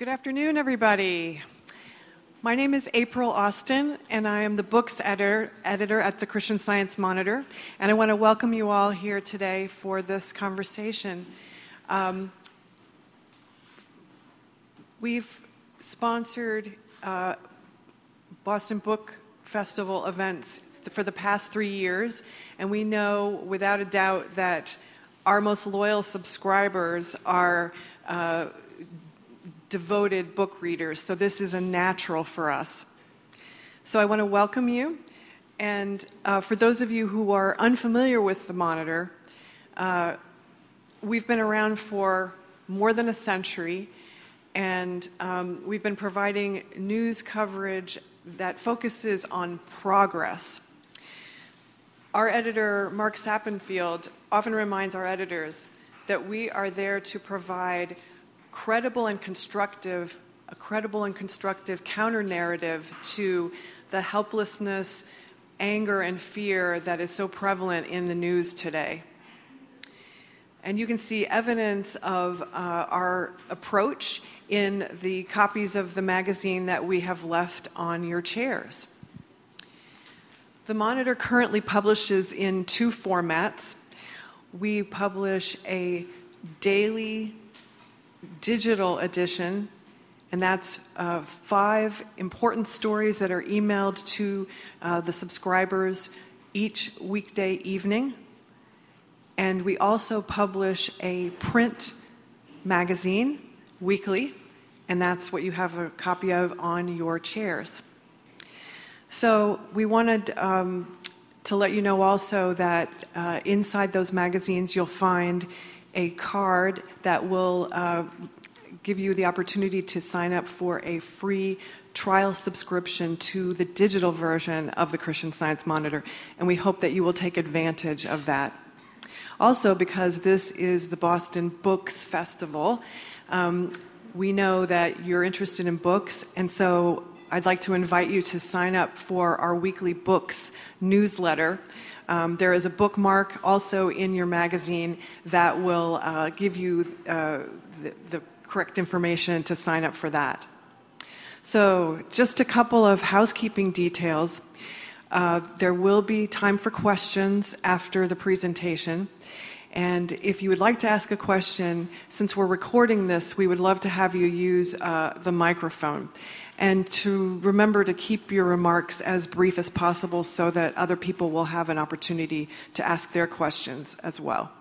Good afternoon, everybody. My name is April Austin, and I am the books editor at the Christian Science Monitor, and I want to welcome you all here today for this conversation. We've sponsored Boston Book Festival events for the past 3 years, and we know without a doubt that our most loyal subscribers are devoted book readers, so this is a natural for us. So I want to welcome you, and for those of you who are unfamiliar with the Monitor, we've been around for more than a century, and we've been providing news coverage that focuses on progress. Our editor, Mark Sappenfield, often reminds our editors that we are there to provide a credible and constructive counter-narrative to the helplessness, anger, and fear that is so prevalent in the news today. And you can see evidence of our approach in the copies of the magazine that we have left on your chairs. The Monitor currently publishes in 2 formats. We publish a daily digital edition, and that's 5 important stories that are emailed to the subscribers each weekday evening. And we also publish a print magazine weekly, and that's what you have a copy of on your chairs. So we wanted to let you know also that inside those magazines you'll find a card that will give you the opportunity to sign up for a free trial subscription to the digital version of the Christian Science Monitor, and we hope that you will take advantage of that. Also, because this is the Boston Books Festival, we know that you're interested in books, and so I'd like to invite you to sign up for our weekly books newsletter. There is a bookmark also in your magazine that will give you the correct information to sign up for that. So just a couple of housekeeping details. There will be time for questions after the presentation. And if you would like to ask a question, since we're recording this, we would love to have you use the microphone. And to remember to keep your remarks as brief as possible so that other people will have an opportunity to ask their questions as well.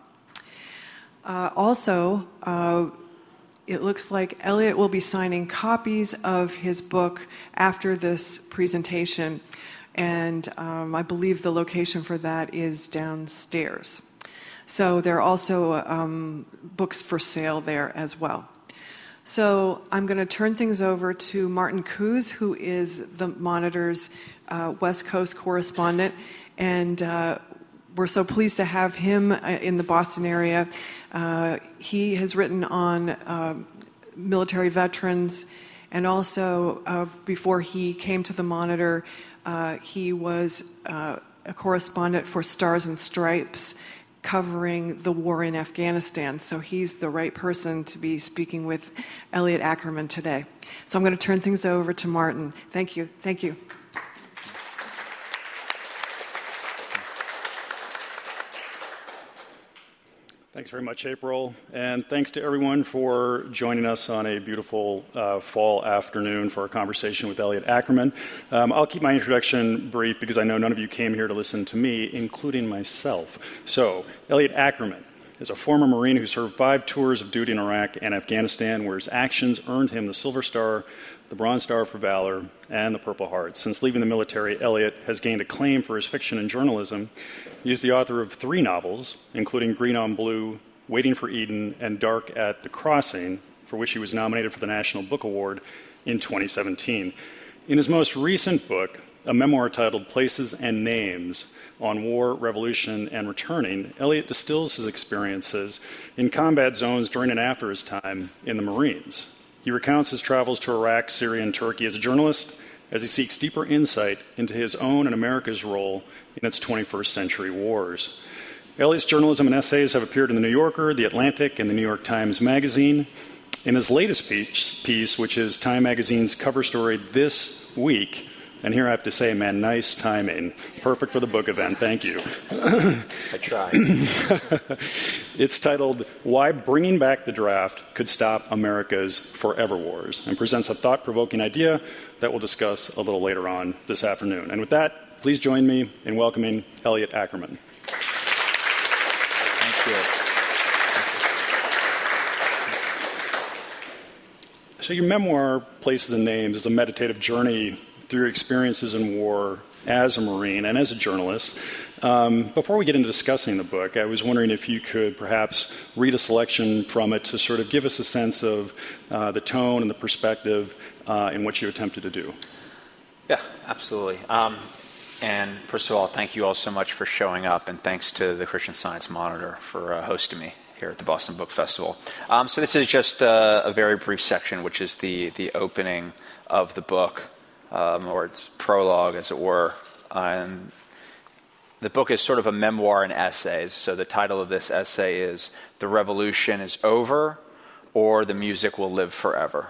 Also, it looks like Elliot will be signing copies of his book after this presentation, and I believe the location for that is downstairs. So there are also books for sale there as well. So I'm going to turn things over to Martin Coos, who is the Monitor's West Coast correspondent, and we're so pleased to have him in the Boston area. He has written on military veterans, and also before he came to the Monitor, he was a correspondent for Stars and Stripes, covering the war in Afghanistan. So he's the right person to be speaking with Elliot Ackerman today. So I'm going to turn things over to Martin. Thank you. Thank you. Thanks very much, April, and thanks to everyone for joining us on a beautiful fall afternoon for our conversation with Elliot Ackerman. I'll keep my introduction brief because I know none of you came here to listen to me, including myself. So, Elliot Ackerman is a former Marine who served 5 tours of duty in Iraq and Afghanistan, where his actions earned him the Silver Star, the Bronze Star for Valor, and the Purple Heart. Since leaving the military, Elliot has gained acclaim for his fiction and journalism. He is the author of 3 novels, including Green on Blue, Waiting for Eden, and Dark at the Crossing, for which he was nominated for the National Book Award in 2017. In his most recent book, a memoir titled Places and Names on War, Revolution, and Returning, Elliot distills his experiences in combat zones during and after his time in the Marines. He recounts his travels to Iraq, Syria, and Turkey as a journalist, as he seeks deeper insight into his own and America's role in its 21st century wars. Elliot's journalism and essays have appeared in The New Yorker, The Atlantic, and The New York Times Magazine. In his latest piece, which is Time Magazine's cover story this week, and here I have to say, man, nice timing. Perfect for the book event. Thank you. I tried. It's titled, Why Bringing Back the Draft Could Stop America's Forever Wars, and presents a thought-provoking idea that we'll discuss a little later on this afternoon. And with that, please join me in welcoming Elliot Ackerman. Thank you. So your memoir, Places and Names, is a meditative journey through your experiences in war as a Marine and as a journalist. Before we get into discussing the book, I was wondering if you could perhaps read a selection from it to sort of give us a sense of the tone and the perspective in what you attempted to do. Yeah, absolutely. And first of all, thank you all so much for showing up, and thanks to the Christian Science Monitor for hosting me here at the Boston Book Festival. So this is just a very brief section, which is the opening of the book, or its prologue, as it were. And the book is sort of a memoir and essays. So the title of this essay is The Revolution is Over, or The Music Will Live Forever.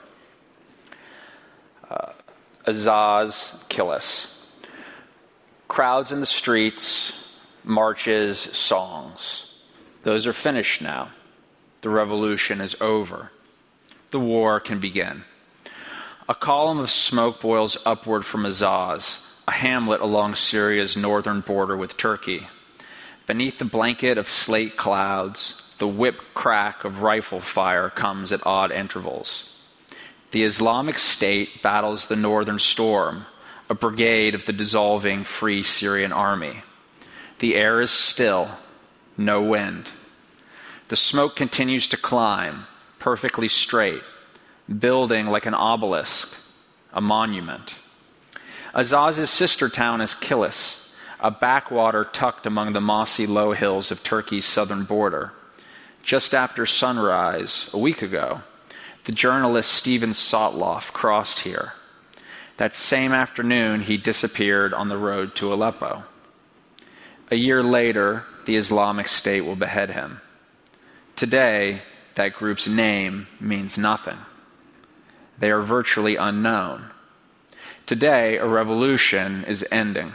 Azaz Killis. Crowds in the streets, marches, songs. Those are finished now. The revolution is over. The war can begin. A column of smoke boils upward from Azaz, a hamlet along Syria's northern border with Turkey. Beneath the blanket of slate clouds, the whip crack of rifle fire comes at odd intervals. The Islamic State battles the northern storm, a brigade of the dissolving Free Syrian Army. The air is still, no wind. The smoke continues to climb, perfectly straight, building like an obelisk, a monument. Azaz's sister town is Kilis, a backwater tucked among the mossy low hills of Turkey's southern border. Just after sunrise, a week ago, the journalist Steven Sotloff crossed here. That same afternoon, he disappeared on the road to Aleppo. A year later, the Islamic State will behead him. Today, that group's name means nothing. They are virtually unknown. Today, a revolution is ending.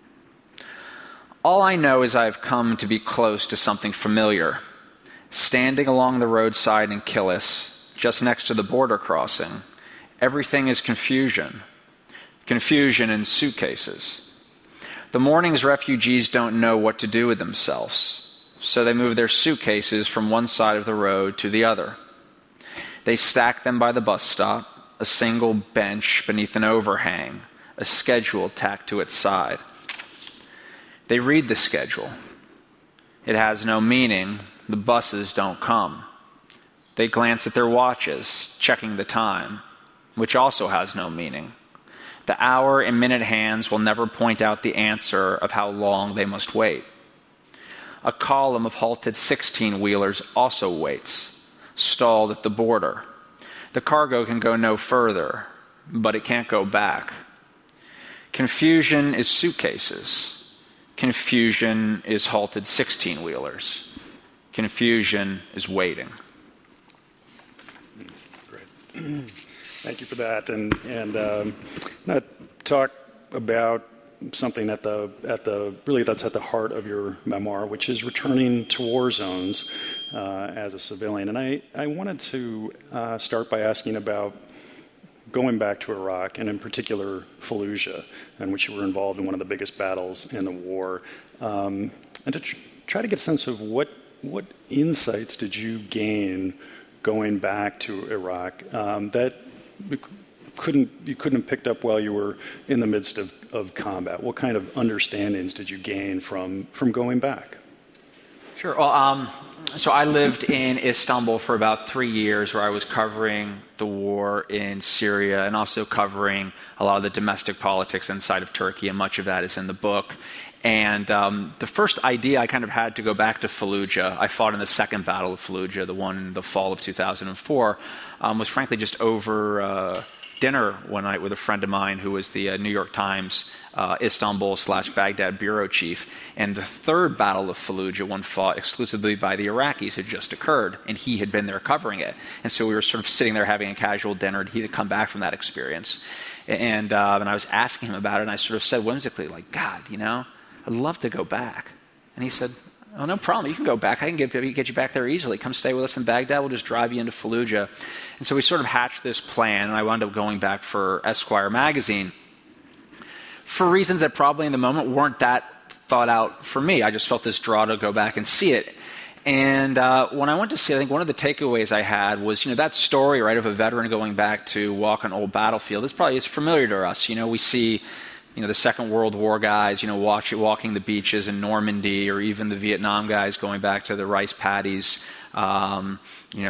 All I know is I have come to be close to something familiar. Standing along the roadside in Kilis, just next to the border crossing, everything is confusion. Confusion in suitcases. The morning's refugees don't know what to do with themselves, so they move their suitcases from one side of the road to the other. They stack them by the bus stop, a single bench beneath an overhang, a schedule tacked to its side. They read the schedule. It has no meaning. The buses don't come. They glance at their watches, checking the time, which also has no meaning. The hour and minute hands will never point out the answer of how long they must wait. A column of halted 16-wheelers also waits, stalled at the border. The cargo can go no further, but it can't go back. Confusion is suitcases. Confusion is halted 16-wheelers. Confusion is waiting. Great. Thank you for that. And not talk about something really that's at the heart of your memoir, which is returning to war zones as a civilian. And I wanted to start by asking about going back to Iraq, and in particular Fallujah, in which you were involved in one of the biggest battles in the war, and to try to get a sense of what insights did you gain going back to Iraq that you couldn't have picked up while you were in the midst of combat? What kind of understandings did you gain from going back? Sure. Well, so I lived in Istanbul for about 3 years, where I was covering the war in Syria and also covering a lot of the domestic politics inside of Turkey, and much of that is in the book. And the first idea I kind of had to go back to Fallujah, I fought in the second Battle of Fallujah, the one in the fall of 2004, was frankly just over dinner one night with a friend of mine who was the New York Times Istanbul/Baghdad bureau chief. And the third Battle of Fallujah, one fought exclusively by the Iraqis, had just occurred, and he had been there covering it. And so we were sort of sitting there having a casual dinner, and he had come back from that experience. And I was asking him about it, and I sort of said whimsically, like, God, I'd love to go back. And he said, oh, no problem. You can go back. I can get you back there easily. Come stay with us in Baghdad. We'll just drive you into Fallujah. And so we sort of hatched this plan, and I wound up going back for Esquire magazine for reasons that probably in the moment weren't that thought out for me. I just felt this draw to go back and see it. And when I went to see it, I think one of the takeaways I had was, that story, right, of a veteran going back to walk an old battlefield is familiar to us. We see the Second World War guys, walking the beaches in Normandy, or even the Vietnam guys going back to the rice paddies, around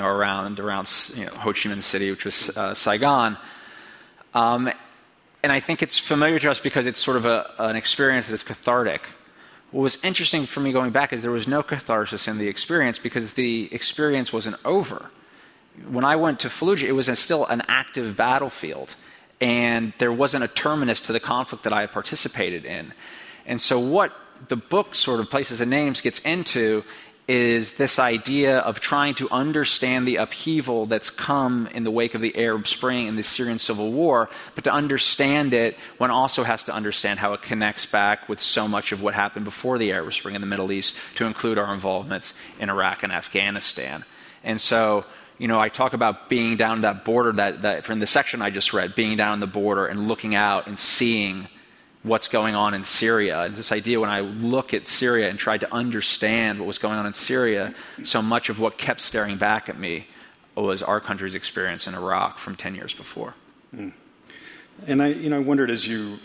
Ho Chi Minh City, which was Saigon. And I think it's familiar to us because it's sort of an experience that is cathartic. What was interesting for me going back is there was no catharsis in the experience because the experience wasn't over. When I went to Fallujah, it was still an active battlefield. And there wasn't a terminus to the conflict that I had participated in. And so what the book sort of Places and Names gets into is this idea of trying to understand the upheaval that's come in the wake of the Arab Spring and the Syrian civil war, but to understand it, one also has to understand how it connects back with so much of what happened before the Arab Spring in the Middle East, to include our involvements in Iraq and Afghanistan. And so I talk about being down that border, that from the section I just read, being down the border and looking out and seeing what's going on in Syria. And this idea, when I look at Syria and tried to understand what was going on in Syria, so much of what kept staring back at me was our country's experience in Iraq from 10 years before. Mm. And I wondered, as you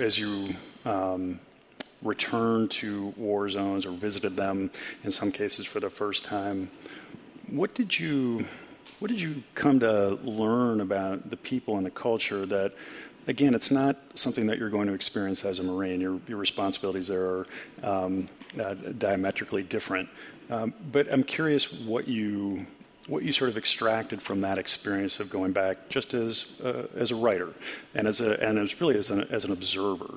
returned to war zones or visited them, in some cases for the first time, what did you come to learn about the people and the culture that, again, it's not something that you're going to experience as a Marine. Your responsibilities there are diametrically different. But I'm curious what you sort of extracted from that experience of going back, just as a writer and as an observer.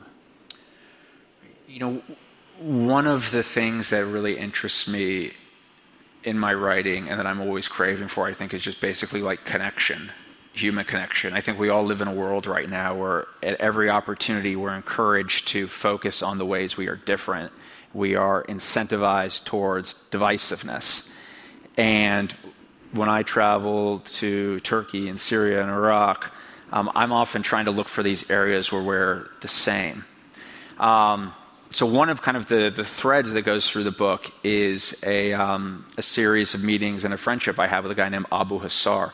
One of the things that really interests me in my writing and that I'm always craving for, I think, is just basically like connection, human connection. I think we all live in a world right now where at every opportunity we're encouraged to focus on the ways we are different. We are incentivized towards divisiveness. And when I travel to Turkey and Syria and Iraq, I'm often trying to look for these areas where we're the same. So one of kind of the threads that goes through the book is a series of meetings and a friendship I have with a guy named Abu Hassar.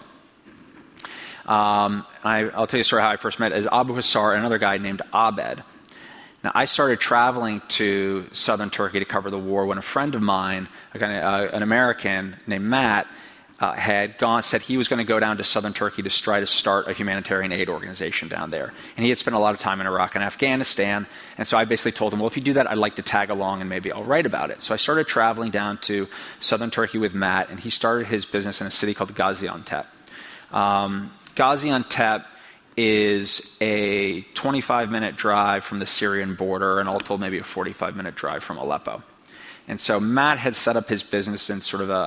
I'll tell you a story how I first met as Abu Hassar and another guy named Abed. Now, I started traveling to southern Turkey to cover the war when a friend of mine, an American named Matt, said he was going to go down to southern Turkey to try to start a humanitarian aid organization down there. And he had spent a lot of time in Iraq and Afghanistan. And so I basically told him, well, if you do that, I'd like to tag along and maybe I'll write about it. So I started traveling down to southern Turkey with Matt, and he started his business in a city called Gaziantep. Gaziantep is a 25-minute drive from the Syrian border, and all told maybe a 45-minute drive from Aleppo. And so Matt had set up his business in sort of a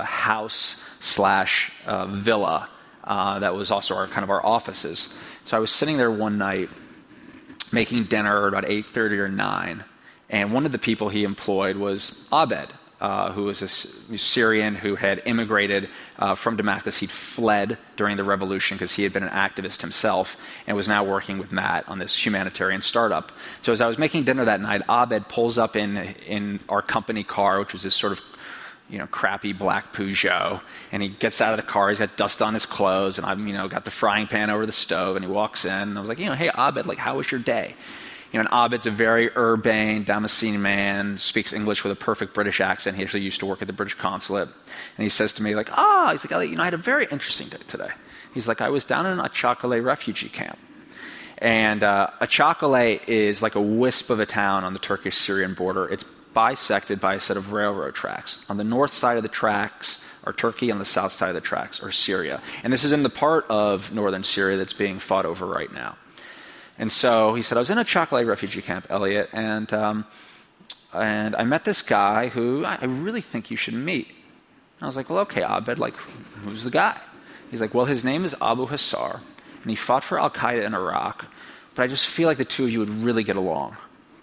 house/villa that was also our offices. So I was sitting there one night making dinner about 8:30 or 9, and one of the people he employed was Abed, who was a Syrian who had immigrated from Damascus. He'd fled during the revolution because he had been an activist himself and was now working with Matt on this humanitarian startup. So as I was making dinner that night, Abed pulls up in our company car, which was this sort of crappy black Peugeot, and he gets out of the car. He's got dust on his clothes, and I've got the frying pan over the stove, and he walks in, and I was like, hey, Abed, how was your day? And Abed's a very urbane, Damascene man, speaks English with a perfect British accent. He actually used to work at the British consulate. And he says to me, Elliot, I had a very interesting day today. He's like, I was down in Achakale refugee camp. And Achakale is like a wisp of a town on the Turkish-Syrian border. It's bisected by a set of railroad tracks. On the north side of the tracks are Turkey, on the south side of the tracks are Syria. And this is in the part of northern Syria that's being fought over right now. And so he said, I was in a Chocolate refugee camp, Elliot, and I met this guy who I really think you should meet. And I was like, well, okay, Abed, like, who's the guy? He's like, well, his name is Abu Hassar, and he fought for Al-Qaeda in Iraq, but I just feel like the two of you would really get along.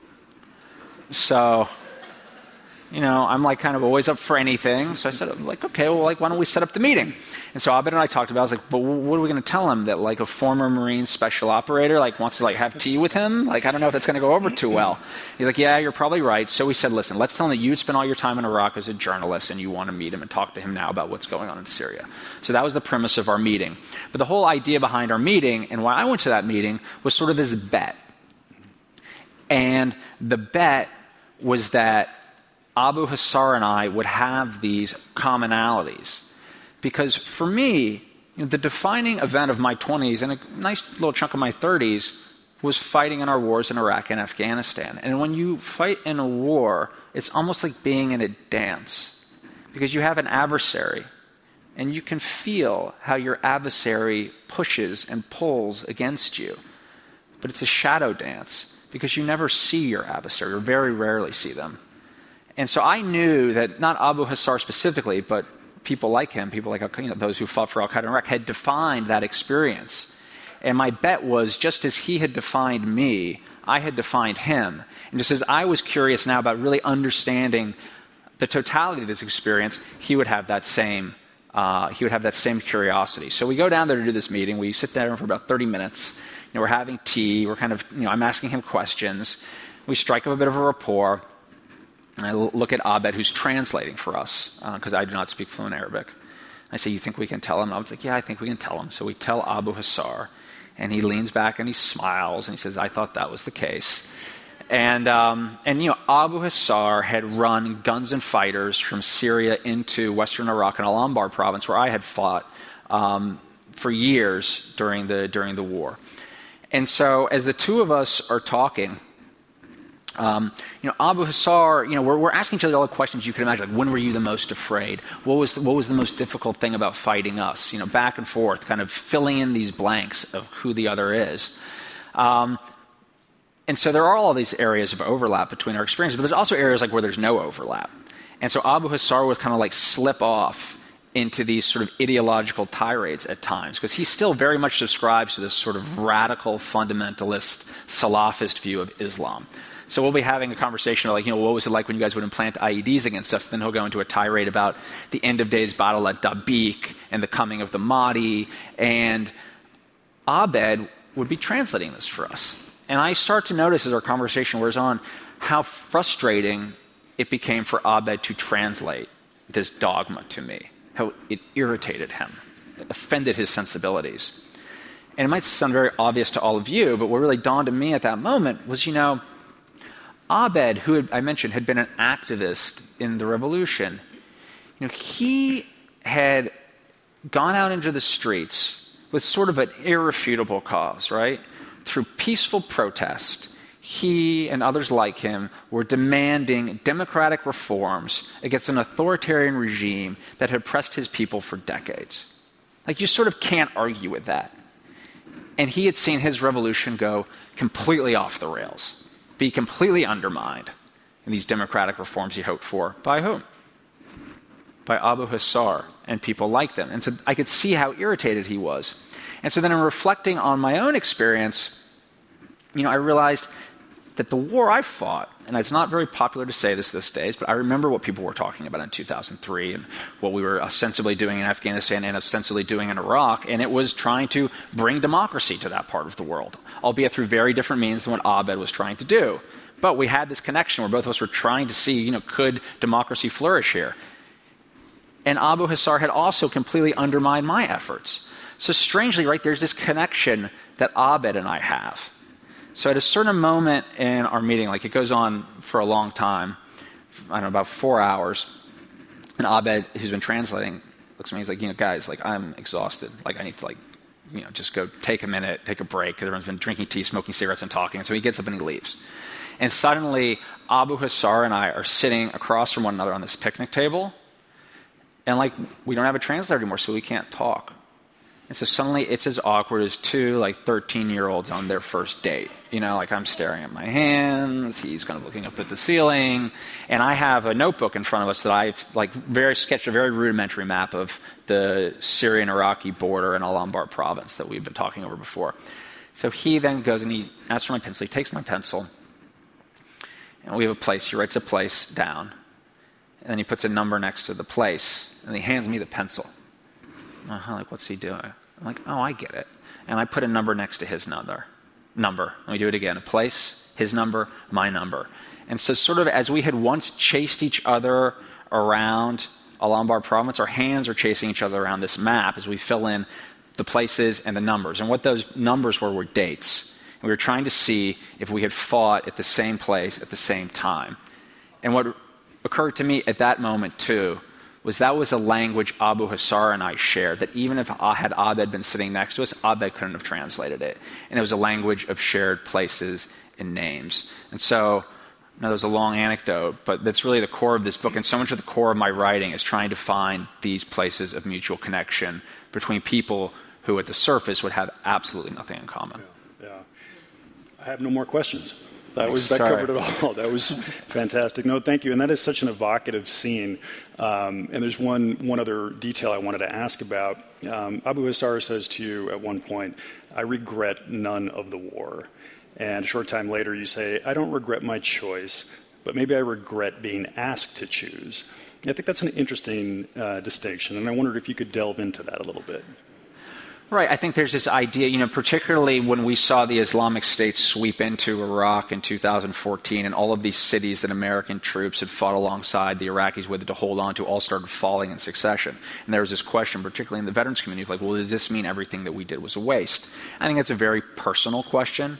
So, I'm like kind of always up for anything. So I said, like, okay, well, like, why don't we set up the meeting? And so Abed and I talked about it. I was like, but what are we going to tell him? That like a former Marine special operator like wants to like have tea with him? Like, I don't know if that's going to go over too well. He's like, yeah, you're probably right. So we said, listen, let's tell him that you spent all your time in Iraq as a journalist and you want to meet him and talk to him now about what's going on in Syria. So that was the premise of our meeting. But the whole idea behind our meeting and why I went to that meeting was sort of this bet. And the bet was that Abu Hassar and I would have these commonalities. Because for me, the defining event of my 20s and a nice little chunk of my 30s was fighting in our wars in Iraq and Afghanistan. And when you fight in a war, it's almost like being in a dance. Because you have an adversary, and you can feel how your adversary pushes and pulls against you. But it's a shadow dance, because you never see your adversary, or very rarely see them. And so I knew that not Abu Hassar specifically, but people like him, people like those who fought for Al-Qaeda in Iraq, had defined that experience. And my bet was, just as he had defined me, I had defined him. And just as I was curious now about really understanding the totality of this experience, he would have that same curiosity. So we go down there to do this meeting. We sit there for about 30 minutes. We're having tea. We're kind of, I'm asking him questions. We strike up a bit of a rapport. I look at Abed, who's translating for us, because I do not speak fluent Arabic. I say, you think we can tell him? And I was like, yeah, I think we can tell him. So we tell Abu Hassar, and he leans back and he smiles, and he says, I thought that was the case. And Abu Hassar had run guns and fighters from Syria into western Iraq and Al-Anbar province, where I had fought for years during the war. And so as the two of us are talking, Abu Hassar, we're asking each other all the questions you can imagine. Like, when were you the most afraid? What was the most difficult thing about fighting us? Back and forth, kind of filling in these blanks of who the other is. And so there are all these areas of overlap between our experiences, but there's also areas like where there's no overlap. And so Abu Hassar would kind of like slip off into these sort of ideological tirades at times, because he still very much subscribes to this sort of radical, fundamentalist, Salafist view of Islam. So we'll be having a conversation about, what was it like when you guys would implant IEDs against us? Then he'll go into a tirade about the end of days battle at Dabiq and the coming of the Mahdi. And Abed would be translating this for us. And I start to notice as our conversation wears on how frustrating it became for Abed to translate this dogma to me, how it irritated him, it offended his sensibilities. And it might sound very obvious to all of you, but what really dawned on me at that moment was, Abed, who I mentioned had been an activist in the revolution, he had gone out into the streets with sort of an irrefutable cause, right? Through peaceful protest, he and others like him were demanding democratic reforms against an authoritarian regime that had oppressed his people for decades. Like, you sort of can't argue with that. And he had seen his revolution go completely off the rails, be completely undermined in these democratic reforms he hoped for. By whom? By Abu Hassar and people like them. And so I could see how irritated he was. And so then in reflecting on my own experience, I realized that the war I fought, and it's not very popular to say this these days, but I remember what people were talking about in 2003 and what we were ostensibly doing in Afghanistan and ostensibly doing in Iraq, and it was trying to bring democracy to that part of the world, albeit through very different means than what Abed was trying to do. But we had this connection where both of us were trying to see, could democracy flourish here? And Abu Hassar had also completely undermined my efforts. So strangely, right, there's this connection that Abed and I have. So at a certain moment in our meeting, like it goes on for a long time, I don't know, about 4 hours, and Abed, who's been translating, looks at me, he's like, guys, like, I'm exhausted. Like, I need to, just go take a minute, take a break. Everyone's been drinking tea, smoking cigarettes, and talking. And so he gets up and he leaves. And suddenly, Abu Hassar and I are sitting across from one another on this picnic table, and like we don't have a translator anymore, so we can't talk. And so suddenly it's as awkward as two 13-year-olds on their first date. Like I'm staring at my hands, he's kind of looking up at the ceiling, and I have a notebook in front of us that I've sketched a very rudimentary map of the Syrian-Iraqi border in Al-Anbar province that we've been talking over before. So he then goes and he asks for my pencil. He takes my pencil, and we have a place. He writes a place down, and then he puts a number next to the place, and he hands me the pencil. I'm like, what's he doing? I'm like, oh, I get it. And I put a number next to his number. Let me do it again. A place, his number, my number. And so sort of as we had once chased each other around Al-Anbar province, our hands are chasing each other around this map as we fill in the places and the numbers. And what those numbers were dates. And we were trying to see if we had fought at the same place at the same time. And what occurred to me at that moment, too, was that was a language Abu Hassar and I shared, that even if had Abed been sitting next to us, Abed couldn't have translated it. And it was a language of shared places and names. And so, now there's a long anecdote, but that's really the core of this book, and so much of the core of my writing is trying to find these places of mutual connection between people who at the surface would have absolutely nothing in common. Yeah. I have no more questions. That covered it all. That was fantastic. No, thank you. And that is such an evocative scene. And there's one other detail I wanted to ask about. Abu Hassar says to you at one point, "I regret none of the war." And a short time later, you say, "I don't regret my choice, but maybe I regret being asked to choose." I think that's an interesting distinction, and I wondered if you could delve into that a little bit. Right. I think there's this idea, particularly when we saw the Islamic State sweep into Iraq in 2014 and all of these cities that American troops had fought alongside the Iraqis with to hold on to all started falling in succession. And there was this question, particularly in the veterans community, of like, well, does this mean everything that we did was a waste? I think that's a very personal question.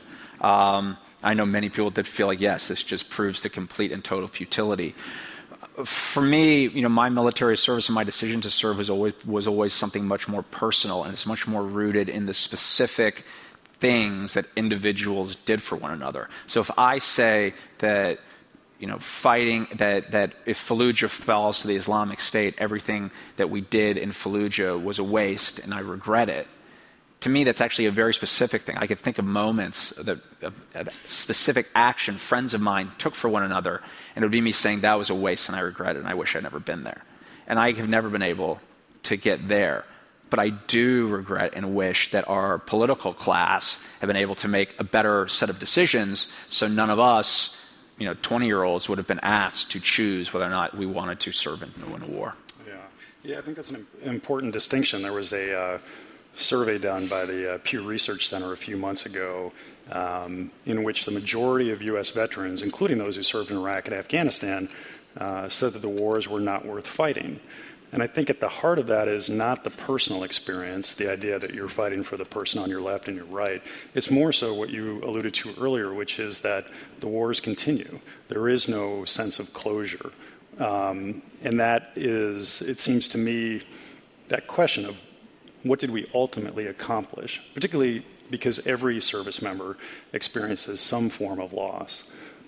I know many people that feel like, yes, this just proves the complete and total futility. For me, my military service and my decision to serve was always something much more personal, and it's much more rooted in the specific things that individuals did for one another. So if I say that, fighting, that if Fallujah falls to the Islamic State, everything that we did in Fallujah was a waste, and I regret it, to me, that's actually a very specific thing. I could think of moments of specific action friends of mine took for one another, and it would be me saying that was a waste and I regret it and I wish I'd never been there. And I have never been able to get there. But I do regret and wish that our political class have been able to make a better set of decisions so none of us, 20-year-olds, would have been asked to choose whether or not we wanted to serve in a war. Yeah, I think that's an important distinction. There was a survey done by the Pew Research Center a few months ago in which the majority of U.S. veterans, including those who served in Iraq and Afghanistan, said that the wars were not worth fighting. And I think at the heart of that is not the personal experience, the idea that you're fighting for the person on your left and your right. It's more so what you alluded to earlier, which is that the wars continue. There is no sense of closure. And that is, it seems to me, that question of what did we ultimately accomplish, particularly because every service member experiences some form of loss.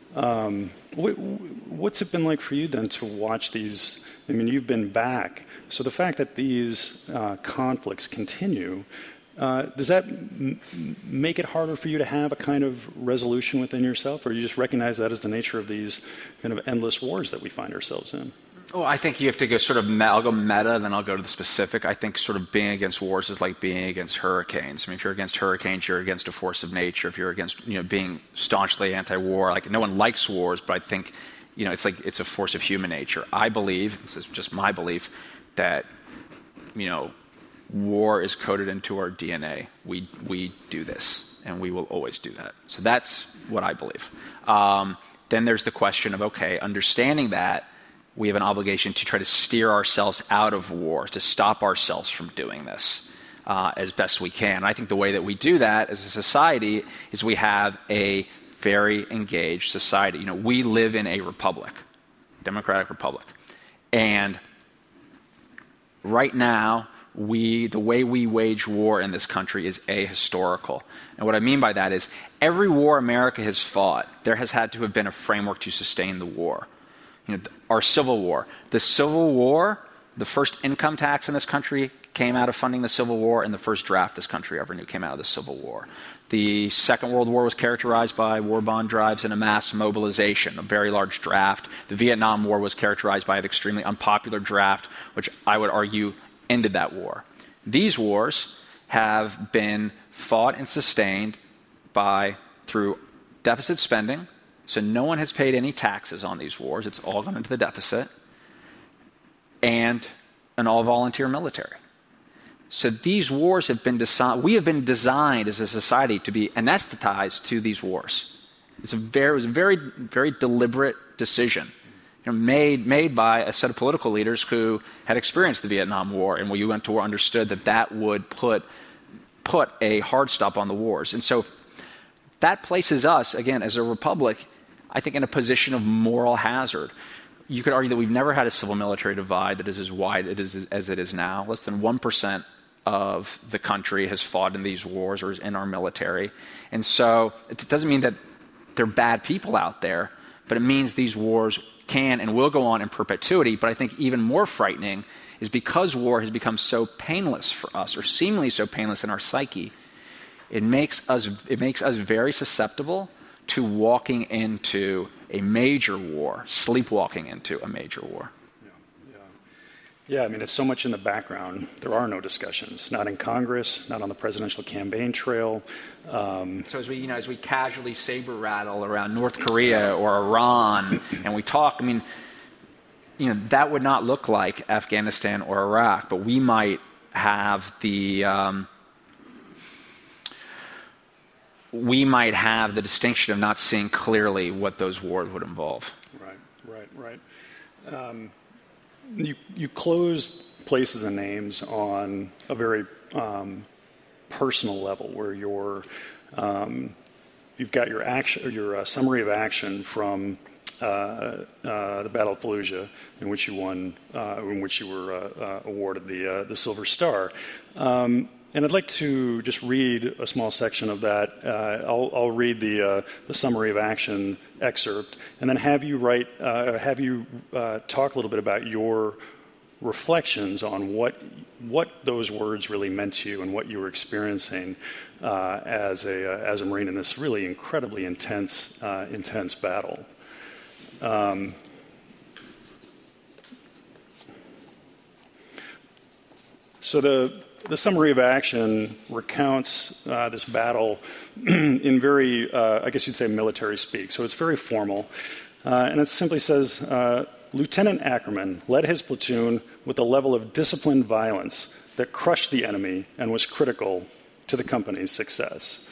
What's it been like for you then to watch these? I mean, you've been back. So the fact that these conflicts continue, does that make it harder for you to have a kind of resolution within yourself, or you just recognize that as the nature of these kind of endless wars that we find ourselves in? Oh, I think you have to go sort of, I'll go meta, then I'll go to the specific. I think sort of being against wars is like being against hurricanes. I mean, if you're against hurricanes, you're against a force of nature. If you're against, being staunchly anti-war, like no one likes wars, but I think, it's a force of human nature. I believe, this is just my belief, that, war is coded into our DNA. We do this, and we will always do that. So that's what I believe. Then there's the question of, okay, understanding that, we have an obligation to try to steer ourselves out of war, to stop ourselves from doing this as best we can. And I think the way that we do that as a society is we have a very engaged society. We live in a republic, democratic republic. And right now, the way we wage war in this country is ahistorical. And what I mean by that is every war America has fought, there has had to have been a framework to sustain the war. Our Civil War. The Civil War, the first income tax in this country came out of funding the Civil War, and the first draft this country ever knew came out of the Civil War. The Second World War was characterized by war bond drives and a mass mobilization, a very large draft. The Vietnam War was characterized by an extremely unpopular draft, which I would argue ended that war. These wars have been fought and sustained through deficit spending, so no one has paid any taxes on these wars. It's all gone into the deficit, and an all-volunteer military. So these wars have been we have been designed as a society to be anesthetized to these wars. It was a very, very deliberate decision, made by a set of political leaders who had experienced the Vietnam War, and when you went to war understood that would put a hard stop on the wars. And so that places us, again, as a republic, I think, in a position of moral hazard. You could argue that we've never had a civil-military divide that is as wide as it is now. Less than 1% of the country has fought in these wars or is in our military. And so it doesn't mean that there are bad people out there, but it means these wars can and will go on in perpetuity. But I think even more frightening is because war has become so painless for us, or seemingly so painless in our psyche, it makes us very susceptible to walking into a major war, sleepwalking into a major war. Yeah, I mean, it's so much in the background. There are no discussions, not in Congress, not on the presidential campaign trail. So as we casually saber rattle around North Korea or Iran, and we talk, that would not look like Afghanistan or Iraq, but we might have the distinction of not seeing clearly what those wars would involve. Right. You closed Places and Names on a very personal level, where you've got your summary of action from the Battle of Fallujah, in which you were awarded the Silver Star. And I'd like to just read a small section of that. I'll read the summary of action excerpt, and then have you talk a little bit about your reflections on what those words really meant to you and what you were experiencing as a Marine in this really incredibly intense battle. So the summary of action recounts this battle in very, I guess you'd say, military speak. So it's very formal. And it simply says, Lieutenant Ackerman led his platoon with a level of disciplined violence that crushed the enemy and was critical to the company's success.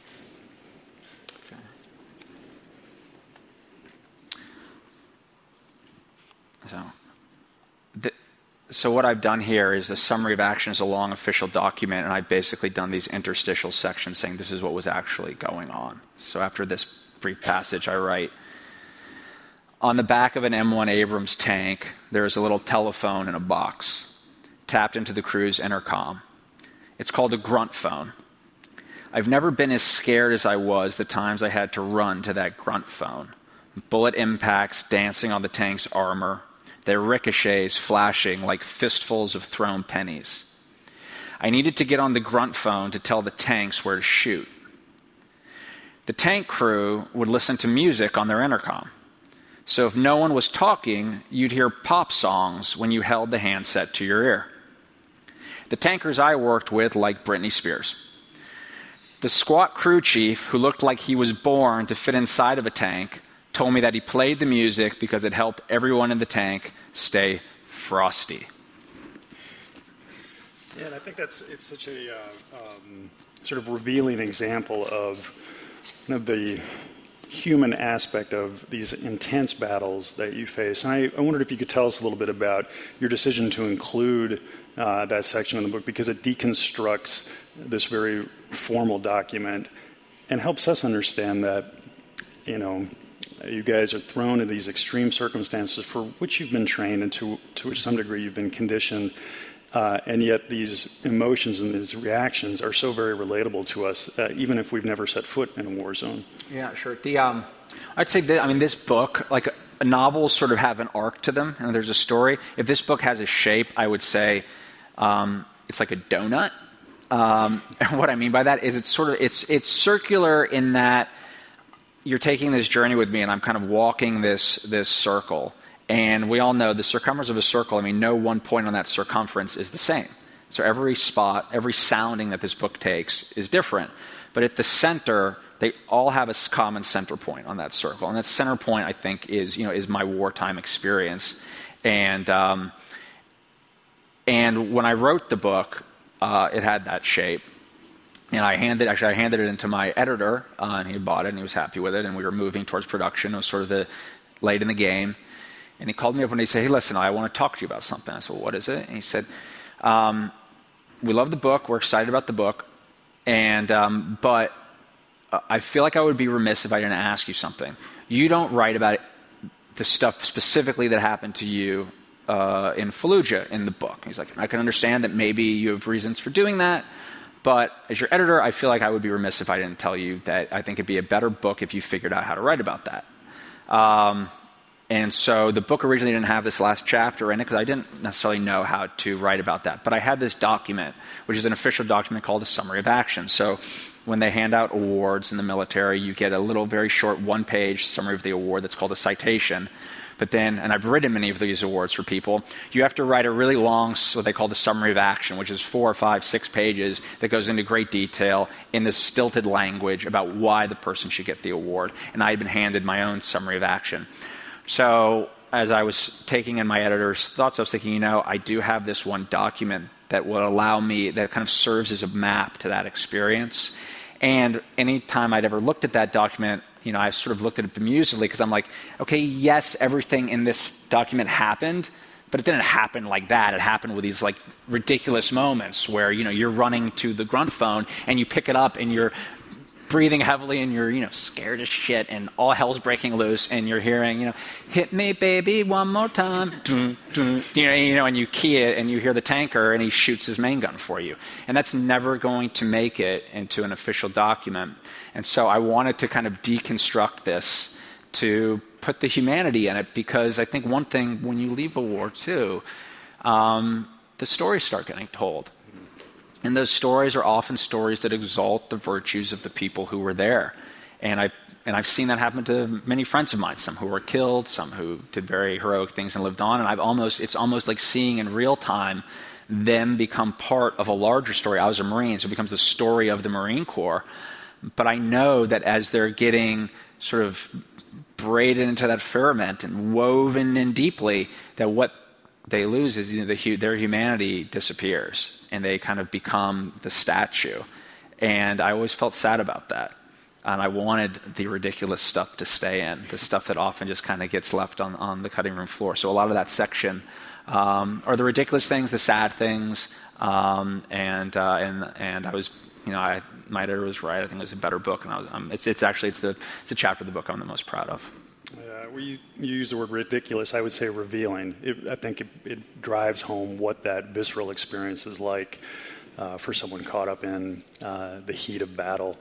So what I've done here is the summary of action is a long official document, and I've basically done these interstitial sections saying this is what was actually going on. So after this brief passage, I write, on the back of an M1 Abrams tank, there is a little telephone in a box, tapped into the crew's intercom. It's called a grunt phone. I've never been as scared as I was the times I had to run to that grunt phone. Bullet impacts dancing on the tank's armor, their ricochets flashing like fistfuls of thrown pennies. I needed to get on the grunt phone to tell the tanks where to shoot. The tank crew would listen to music on their intercom. So if no one was talking, you'd hear pop songs when you held the handset to your ear. The tankers I worked with liked Britney Spears. The squat crew chief, who looked like he was born to fit inside of a tank, told me that he played the music because it helped everyone in the tank stay frosty. Yeah, and I think it's such a sort of revealing example of the human aspect of these intense battles that you face. And I wondered if you could tell us a little bit about your decision to include that section in the book, because it deconstructs this very formal document and helps us understand that, you guys are thrown into these extreme circumstances for which you've been trained and to which some degree you've been conditioned. And yet these emotions and these reactions are so very relatable to us, even if we've never set foot in a war zone. Yeah, sure. I'd say that, this book, like novels sort of have an arc to them, and there's a story. If this book has a shape, I would say it's like a donut. And what I mean by that is it's circular in that you're taking this journey with me, and I'm kind of walking this circle. And we all know the circumference of a circle, no one point on that circumference is the same. So every spot, every sounding that this book takes is different. But at the center, they all have a common center point on that circle. And that center point, I think, is my wartime experience. And when I wrote the book, it had that shape. And I handed it into my editor, and he bought it, and he was happy with it. And we were moving towards production. It was sort of late in the game. And he called me up and he said, "Hey, listen, I want to talk to you about something." I said, "Well, what is it?" And he said, "We love the book. We're excited about the book. But I feel like I would be remiss if I didn't ask you something. You don't write about the stuff specifically that happened to you in Fallujah in the book." He's like, "I can understand that maybe you have reasons for doing that. But as your editor, I feel like I would be remiss if I didn't tell you that I think it'd be a better book if you figured out how to write about that." And so the book originally didn't have this last chapter in it because I didn't necessarily know how to write about that. But I had this document, which is an official document called a Summary of Action. So when they hand out awards in the military, you get a little very short one-page summary of the award that's called a citation. But then, and I've written many of these awards for people, you have to write a really long, what they call the Summary of Action, which is 4 or 5, 6 pages that goes into great detail in this stilted language about why the person should get the award. And I had been handed my own Summary of Action. So as I was taking in my editor's thoughts, I was thinking, I do have this one document that will allow me, that kind of serves as a map to that experience. And anytime I'd ever looked at that document, I sort of looked at it bemusingly because I'm like, okay, yes, everything in this document happened, but it didn't happen like that. It happened with these like ridiculous moments where, you're running to the grunt phone and you pick it up and you're breathing heavily and you're, scared as shit and all hell's breaking loose and you're hearing, "Hit me, baby, one more time." And you key it and you hear the tanker and he shoots his main gun for you. And that's never going to make it into an official document. And so I wanted to kind of deconstruct this to put the humanity in it because I think one thing when you leave a war too, the stories start getting told. And those stories are often stories that exalt the virtues of the people who were there. And I've seen that happen to many friends of mine, some who were killed, some who did very heroic things and lived on. And it's almost like seeing in real time them become part of a larger story. I was a Marine, so it becomes the story of the Marine Corps. But I know that as they're getting sort of braided into that firmament and woven in deeply, that what they lose is their humanity disappears. And they kind of become the statue. And I always felt sad about that. And I wanted the ridiculous stuff to stay in, the stuff that often just kind of gets left on the cutting room floor. So a lot of that section are the ridiculous things, the sad things. And I was, my editor was right. I think it was a better book. And it's the chapter of the book I'm the most proud of. You use the word ridiculous. I would say revealing. I think it drives home what that visceral experience is like for someone caught up in the heat of battle.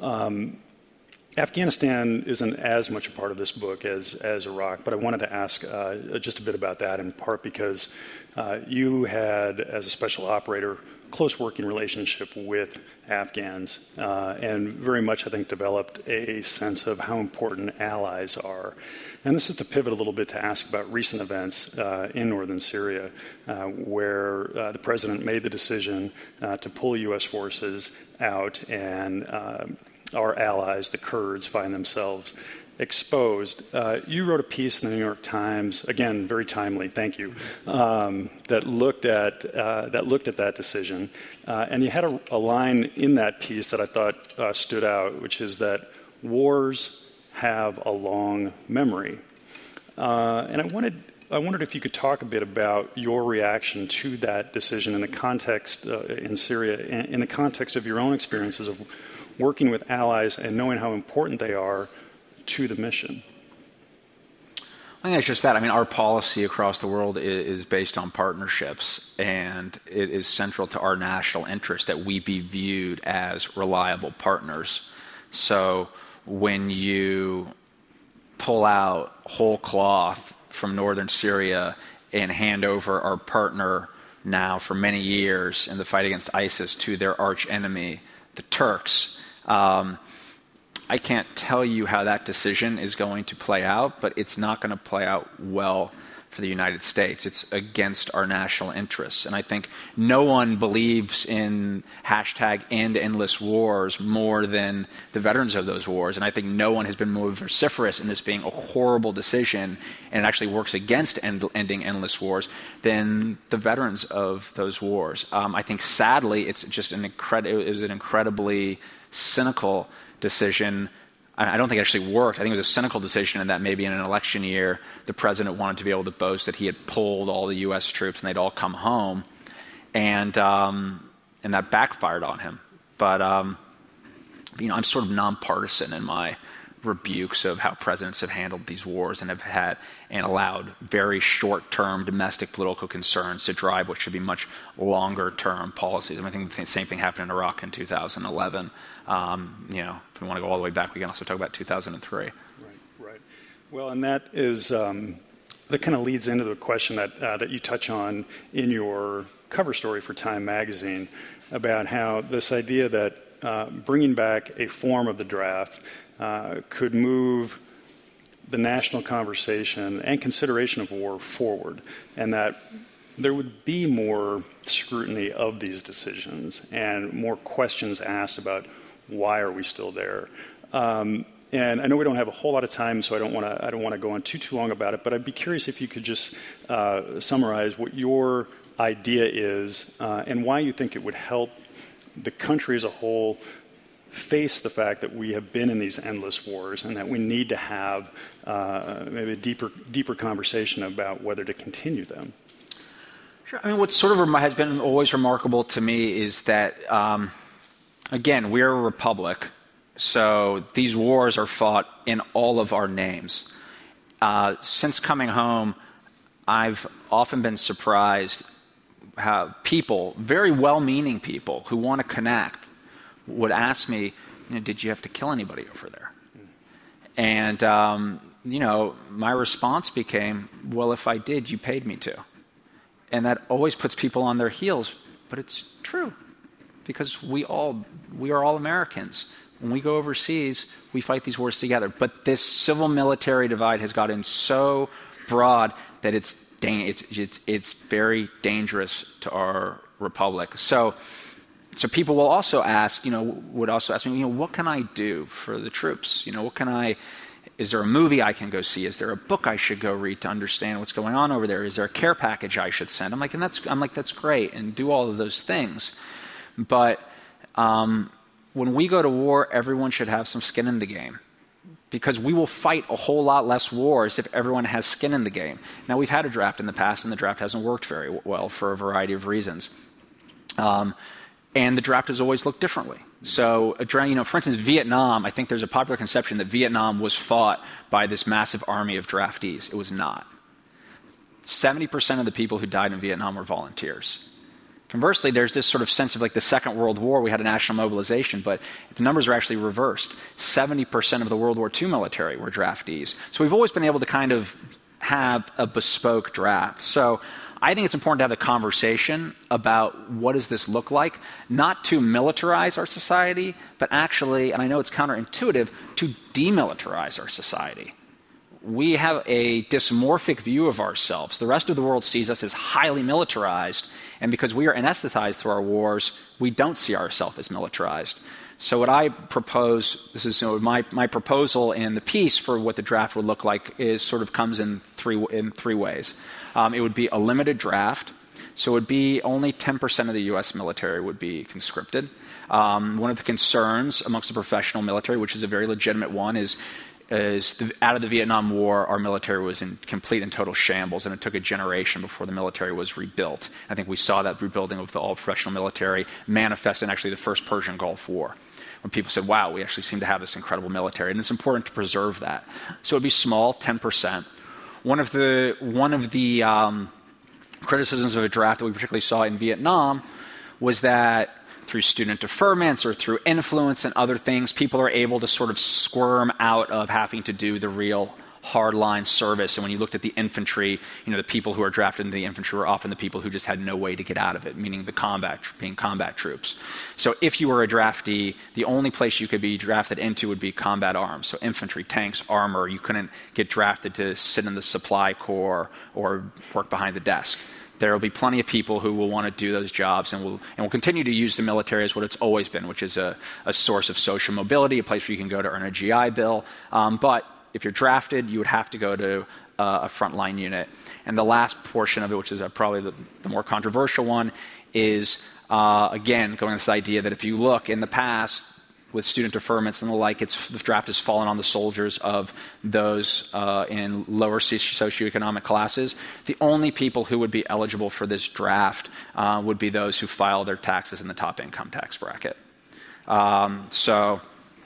Afghanistan isn't as much a part of this book as Iraq, but I wanted to ask just a bit about that, in part because you had, as a special operator, close working relationship with Afghans, and very much, I think, developed a sense of how important allies are. And this is to pivot a little bit to ask about recent events in northern Syria, where the president made the decision to pull U.S. forces out, and our allies, the Kurds, find themselves exposed. You wrote a piece in the New York Times, again, very timely, thank you, that looked at that decision. And you had a line in that piece that I thought stood out, which is that wars have a long memory. And I wondered if you could talk a bit about your reaction to that decision in the context in Syria, in the context of your own experiences of working with allies and knowing how important they are to the mission. I think it's just that. I mean, our policy across the world is based on partnerships, and it is central to our national interest that we be viewed as reliable partners. So when you pull out whole cloth from northern Syria and hand over our partner now for many years in the fight against ISIS to their arch enemy, the Turks, I can't tell you how that decision is going to play out, but it's not going to play out well for the United States. It's against our national interests. And I think no one believes in #end endless wars more than the veterans of those wars. And I think no one has been more vociferous in this being a horrible decision, and it actually works against ending endless wars, than the veterans of those wars. I think sadly, it's just an incredibly cynical decision. I don't think it actually worked. I think it was a cynical decision in that maybe in an election year, the president wanted to be able to boast that he had pulled all the U.S. troops and they'd all come home, and that backfired on him. But I'm sort of nonpartisan in my rebukes of how presidents have handled these wars and have allowed very short-term domestic political concerns to drive what should be much longer-term policies. I think the same thing happened in Iraq in 2011. If we want to go all the way back, we can also talk about 2003. Right. Well, and that is that kind of leads into the question that you touch on in your cover story for Time Magazine about how this idea that bringing back a form of the draft could move the national conversation and consideration of war forward, and that there would be more scrutiny of these decisions and more questions asked about why are we still there. And I know we don't have a whole lot of time, so I don't want to go on too long about it, but I'd be curious if you could just summarize what your idea is and why you think it would help the country as a whole face the fact that we have been in these endless wars and that we need to have maybe a deeper conversation about whether to continue them. Sure. I mean, what sort of has been always remarkable to me is that, again, we're a republic, so these wars are fought in all of our names. Since coming home, I've often been surprised how people, very well-meaning people who want to connect, would ask me, did you have to kill anybody over there? And, my response became, well, if I did, you paid me to. And that always puts people on their heels, but it's true, because we are all Americans. When we go overseas, we fight these wars together. But this civil-military divide has gotten so broad that it's very dangerous to our republic. So people will also ask, would also ask me, what can I do for the troops? Is there a movie I can go see? Is there a book I should go read to understand what's going on over there? Is there a care package I should send? I'm like, that's great, and do all of those things. But when we go to war, everyone should have some skin in the game, because we will fight a whole lot less wars if everyone has skin in the game. Now, we've had a draft in the past, and the draft hasn't worked very well for a variety of reasons. And the draft has always looked differently. So, for instance, Vietnam, I think there's a popular conception that Vietnam was fought by this massive army of draftees. It was not. 70% of the people who died in Vietnam were volunteers. Conversely, there's this sort of sense of like the Second World War, we had a national mobilization, but the numbers are actually reversed. 70% of the World War II military were draftees. So we've always been able to kind of have a bespoke draft. So I think it's important to have a conversation about what does this look like, not to militarize our society, but actually, and I know it's counterintuitive, to demilitarize our society. We have a dysmorphic view of ourselves. The rest of the world sees us as highly militarized, and because we are anesthetized through our wars, we don't see ourselves as militarized. So what I propose, this is my proposal in the piece for what the draft would look like, is sort of comes in three ways. It would be a limited draft, so it would be only 10% of the U.S. military would be conscripted. One of the concerns amongst the professional military, which is a very legitimate one, is out of the Vietnam War, our military was in complete and total shambles, and it took a generation before the military was rebuilt. I think we saw that rebuilding of the all-professional military manifest in actually the first Persian Gulf War, when people said, wow, we actually seem to have this incredible military, and it's important to preserve that. So it would be small, 10%. One of the criticisms of a draft that we particularly saw in Vietnam was that through student deferments or through influence and other things, people are able to sort of squirm out of having to do the real hardline service. And when you looked at the infantry, the people who are drafted into the infantry were often the people who just had no way to get out of it, meaning being combat troops. So if you were a draftee, the only place you could be drafted into would be combat arms. So infantry, tanks, armor. You couldn't get drafted to sit in the supply corps or work behind the desk. There will be plenty of people who will want to do those jobs and will continue to use the military as what it's always been, which is a source of social mobility, a place where you can go to earn a GI Bill. But if you're drafted, you would have to go to a frontline unit. And the last portion of it, which is probably the more controversial one, is, again, going to this idea that if you look in the past, with student deferments and the like, the draft has fallen on the soldiers of those in lower socioeconomic classes. The only people who would be eligible for this draft would be those who file their taxes in the top income tax bracket. So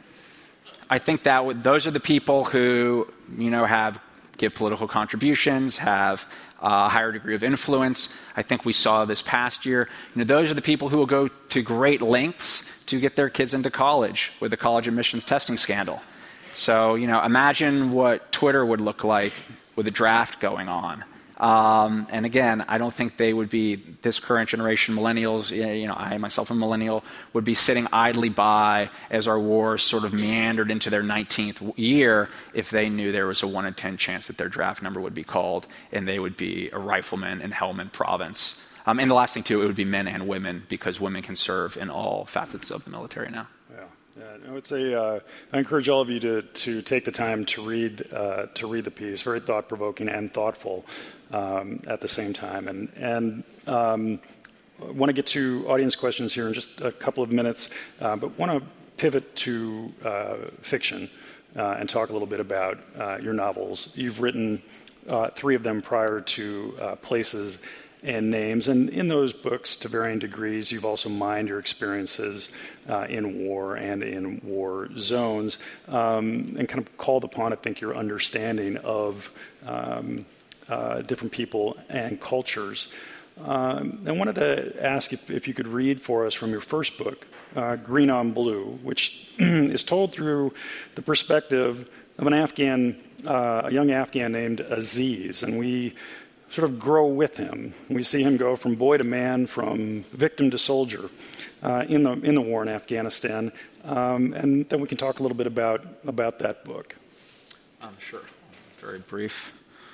I think that those are the people who, give political contributions, have a higher degree of influence. I think we saw this past year. Those are the people who will go to great lengths to get their kids into college with the college admissions testing scandal. So, imagine what Twitter would look like with a draft going on. And again, I don't think they would be, this current generation, millennials, I myself am a millennial, would be sitting idly by as our wars sort of meandered into their 19th year if they knew there was a 1 in 10 chance that their draft number would be called and they would be a rifleman in Helmand Province. And the last thing, too, it would be men and women, because women can serve in all facets of the military now. I would say I encourage all of you to take the time to read the piece. Very thought-provoking and thoughtful at the same time. And I want to get to audience questions here in just a couple of minutes, but want to pivot to fiction and talk a little bit about your novels. You've written 3 of them prior to Places and Names. And in those books, to varying degrees, you've also mined your experiences in war and in war zones, and kind of called upon, I think, your understanding of different people and cultures. I wanted to ask if you could read for us from your first book, Green on Blue, which is told through the perspective of a young Afghan named Aziz, and we sort of grow with him. We see him go from boy to man, from victim to soldier in the war in Afghanistan, and then we can talk a little bit about that book. Sure. Very brief.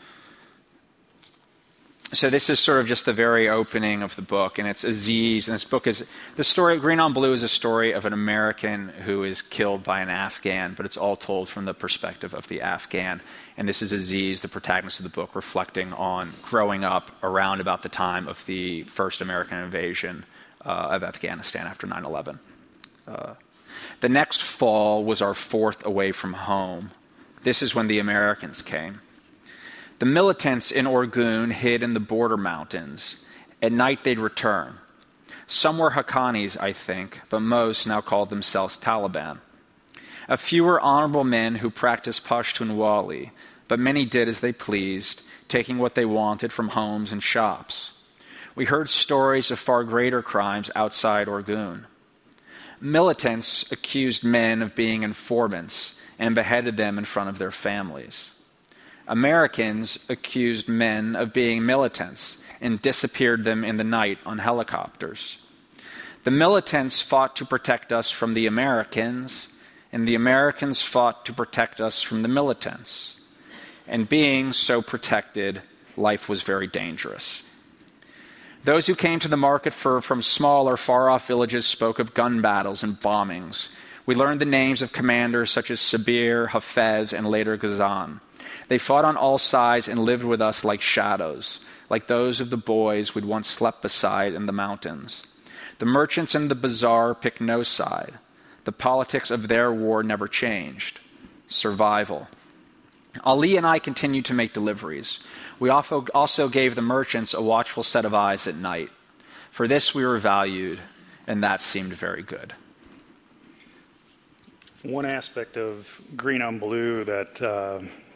So this is sort of just the very opening of the book, and it's Aziz, and this book is, the story of Green on Blue is a story of an American who is killed by an Afghan, but it's all told from the perspective of the Afghan. And this is Aziz, the protagonist of the book, reflecting on growing up around about the time of the first American invasion of Afghanistan after 9/11. The next fall was our 4th away from home. This is when the Americans came. The militants in Orgun hid in the border mountains. At night they'd return. Some were Haqqanis, I think, but most now called themselves Taliban. A few were honorable men who practiced Pashtunwali, but many did as they pleased, taking what they wanted from homes and shops. We heard stories of far greater crimes outside Orgun. Militants accused men of being informants and beheaded them in front of their families. Americans accused men of being militants and disappeared them in the night on helicopters. The militants fought to protect us from the Americans, and the Americans fought to protect us from the militants. And being so protected, life was very dangerous. Those who came to the market from small or far-off villages spoke of gun battles and bombings. We learned the names of commanders such as Sabir, Hafez, and later Ghazan. They fought on all sides and lived with us like shadows, like those of the boys we'd once slept beside in the mountains. The merchants in the bazaar picked no side. The politics of their war never changed. Survival. Ali and I continued to make deliveries. We also gave the merchants a watchful set of eyes at night. For this we were valued, and that seemed very good. One aspect of Green on Blue that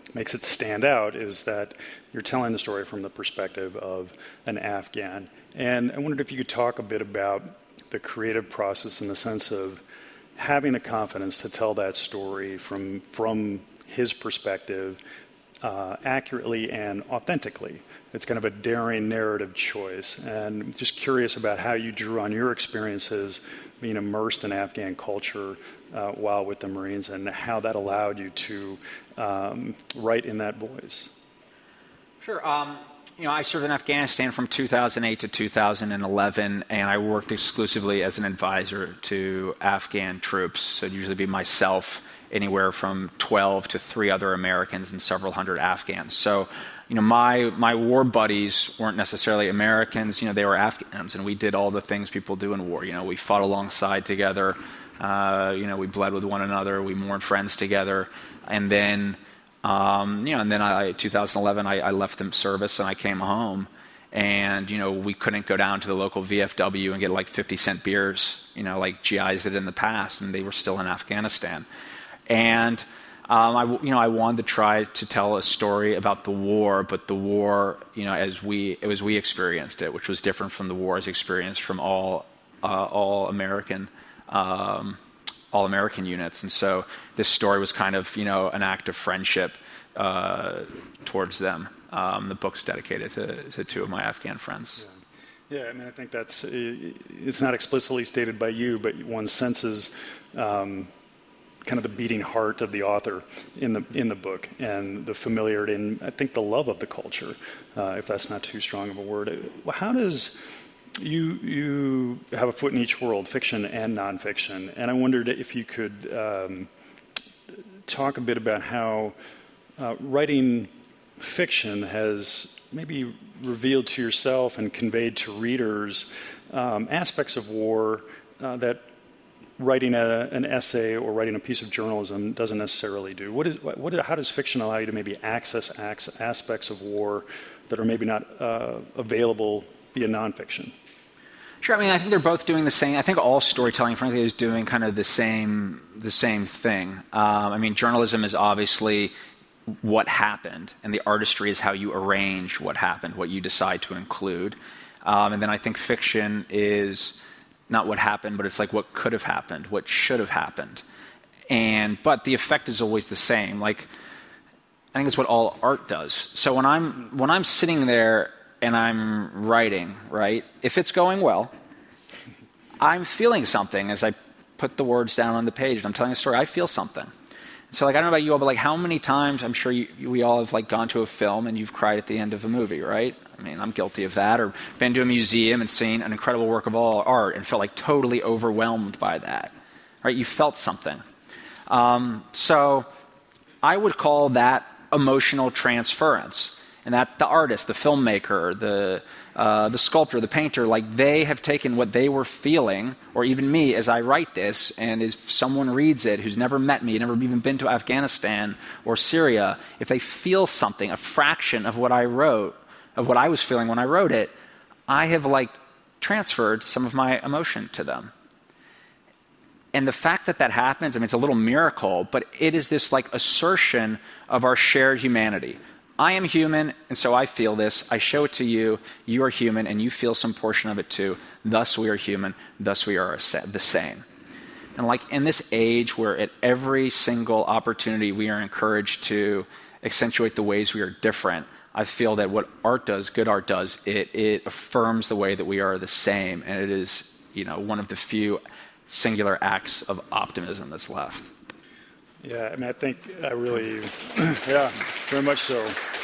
makes it stand out is that you're telling the story from the perspective of an Afghan. And I wondered if you could talk a bit about the creative process in the sense of having the confidence to tell that story from his perspective accurately and authentically. It's kind of a daring narrative choice. And just curious about how you drew on your experiences being immersed in Afghan culture while with the Marines and how that allowed you to write in that voice. Sure. I served in Afghanistan from 2008 to 2011, and I worked exclusively as an advisor to Afghan troops. So it'd usually be myself, anywhere from 12 to 3 other Americans, and several hundred Afghans. So, my war buddies weren't necessarily Americans. They were Afghans, and we did all the things people do in war. We fought alongside together. We bled with one another. We mourned friends together, and then. 2011, I left the service and I came home, and we couldn't go down to the local VFW and get like 50-cent beers, like GIs did in the past, and they were still in Afghanistan. And I wanted to try to tell a story about the war, but the war, as we experienced it, which was different from the wars experienced from all American. All American units, and so this story was kind of an act of friendship towards them. The book's dedicated to 2 of my Afghan friends. Yeah, I think it's not explicitly stated by you, but one senses kind of the beating heart of the author in the book, and the familiarity, and I think the love of the culture, if that's not too strong of a word. How does You have a foot in each world, fiction and nonfiction, and I wondered if you could talk a bit about how writing fiction has maybe revealed to yourself and conveyed to readers aspects of war that writing an essay or writing a piece of journalism doesn't necessarily do. How does fiction allow you to maybe access aspects of war that are maybe not available via nonfiction? Sure. I think they're both doing the same. I think all storytelling, frankly, is doing kind of the same thing. Journalism is obviously what happened, and the artistry is how you arrange what happened, what you decide to include. And then I think fiction is not what happened, but it's like what could have happened, what should have happened. But the effect is always the same. I think it's what all art does. So when I'm sitting there and I'm writing, right? If it's going well, I'm feeling something as I put the words down on the page and I'm telling a story. I feel something. So I don't know about you all, but how many times, I'm sure we all have gone to a film and you've cried at the end of a movie, right? I'm guilty of that. Or been to a museum and seen an incredible work of art and felt totally overwhelmed by that, right? You felt something. So I would call that emotional transference. And that the artist, the filmmaker, the sculptor, the painter, they have taken what they were feeling, or even me as I write this, and if someone reads it who's never met me, never even been to Afghanistan or Syria, if they feel something, a fraction of what I wrote, of what I was feeling when I wrote it, I have transferred some of my emotion to them. And the fact that happens, it's a little miracle, but it is this assertion of our shared humanity. I am human, and so I feel this. I show it to you. You are human, and you feel some portion of it too. Thus we are human. Thus we are the same. And in this age where at every single opportunity we are encouraged to accentuate the ways we are different, I feel that what art does, good art does, it affirms the way that we are the same, and it is one of the few singular acts of optimism that's left. Yeah, I think I really, yeah, very much so.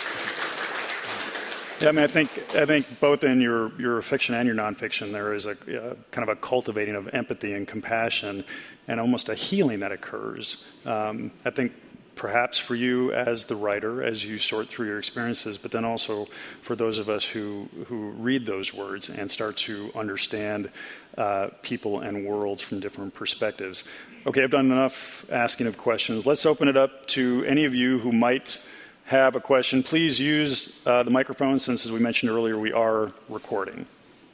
Yeah, I think both in your fiction and your nonfiction, there is a kind of a cultivating of empathy and compassion, and almost a healing that occurs. I think perhaps for you as the writer, as you sort through your experiences, but then also for those of us who read those words and start to understand people and worlds from different perspectives. Okay, I've done enough asking of questions. Let's open it up to any of you who might have a question. Please use the microphone, since, as we mentioned earlier, we are recording.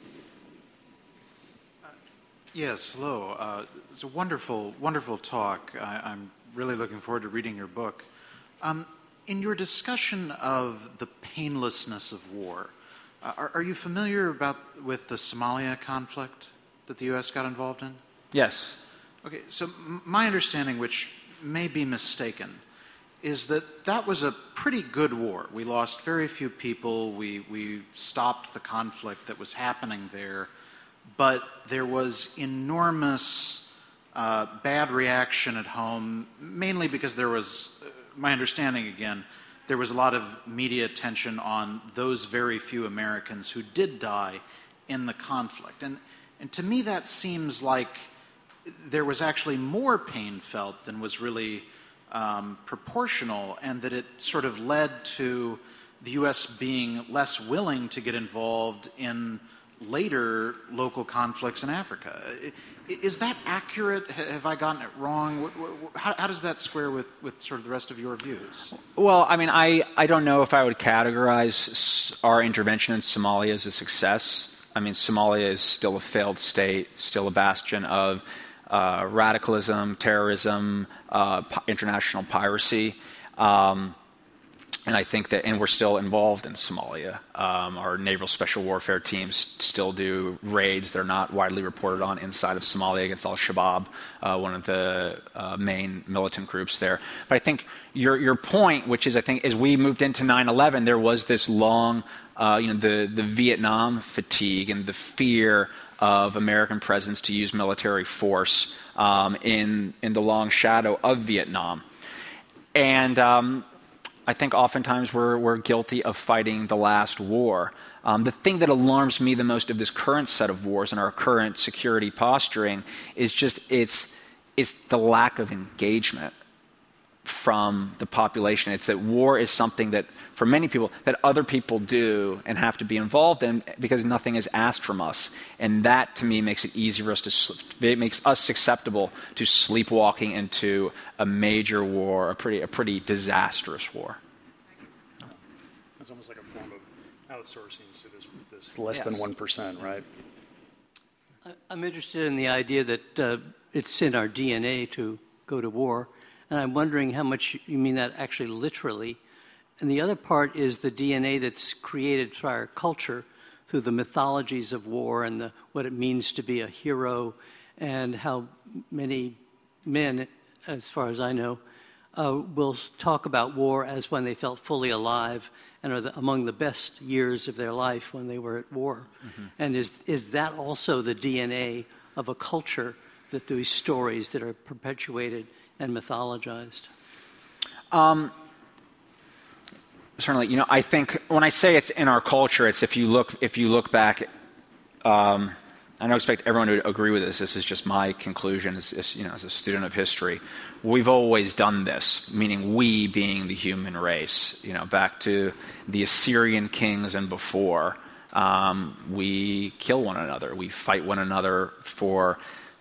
Yes, hello. It's a wonderful, wonderful talk. I'm really looking forward to reading your book. In your discussion of the painlessness of war, are you familiar with the Somalia conflict that the U.S. got involved in? Yes. Okay, so my understanding, which may be mistaken, is that that was a pretty good war. We lost very few people. We stopped the conflict that was happening there, but there was enormous bad reaction at home, mainly because there was, my understanding again, there was a lot of media attention on those very few Americans who did die in the conflict. And to me that seems like there was actually more pain felt than was really proportional, and that it sort of led to the U.S. being less willing to get involved in later local conflicts in Africa. Is that accurate? Have I gotten it wrong? How does that square with sort of the rest of your views? Well, I mean, I don't know if I would categorize our intervention in Somalia as a success. I mean, Somalia is still a failed state, still a bastion of radicalism, terrorism, international piracy. And I think that, and we're still involved in Somalia. Our naval special warfare teams still do raids. They're not widely reported on inside of Somalia against Al-Shabaab, one of the main militant groups there. But I think your point, which is, I think, as we moved into 9/11, there was this long, the Vietnam fatigue and the fear of American presence to use military force in the long shadow of Vietnam. And I think oftentimes we're guilty of fighting the last war. The thing that alarms me the most of this current set of wars and our current security posturing is just it's the lack of engagement from the population. It's that war is something that, for many people, that other people do and have to be involved in because nothing is asked from us. And that, to me, makes it easier for us it makes us susceptible to sleepwalking into a major war, a pretty disastrous war. It's almost like a form of outsourcing to this less than 1%, right? I'm interested in the idea that it's in our DNA to go to war. And I'm wondering how much you mean that actually literally. And the other part is the DNA that's created by our culture through the mythologies of war and what it means to be a hero, and how many men, as far as I know, will talk about war as when they felt fully alive and are among the best years of their life when they were at war. Mm-hmm. And is that also the DNA of a culture, that these stories that are perpetuated and mythologized? Certainly, I think when I say it's in our culture, it's if you look back. I don't expect everyone to agree with this. This is just my conclusion as a student of history. We've always done this, meaning we being the human race. Back to the Assyrian kings and before, we kill one another. We fight one another for